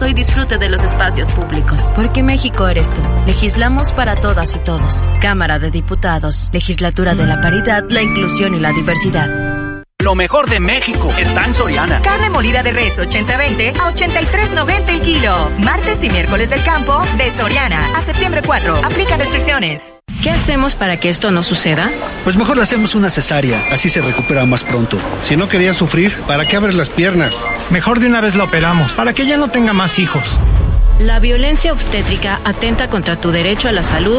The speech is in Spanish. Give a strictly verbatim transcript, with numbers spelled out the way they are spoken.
uso y disfrute de los espacios públicos. Porque México eres tú. Legislamos para todas y todos. Cámara de Diputados. Legislatura de la Paridad, la Inclusión y la Diversidad. Lo mejor de México está en Soriana. Carne molida de res ochenta veinte a ochenta y tres noventa el kilo. Martes y miércoles del campo de Soriana. A septiembre cuatro. Aplica restricciones. ¿Qué hacemos para que esto no suceda? Pues mejor le hacemos una cesárea, así se recupera más pronto. Si no quería sufrir, ¿para qué abres las piernas? Mejor de una vez la operamos, para que ya no tenga más hijos. La violencia obstétrica atenta contra tu derecho a la salud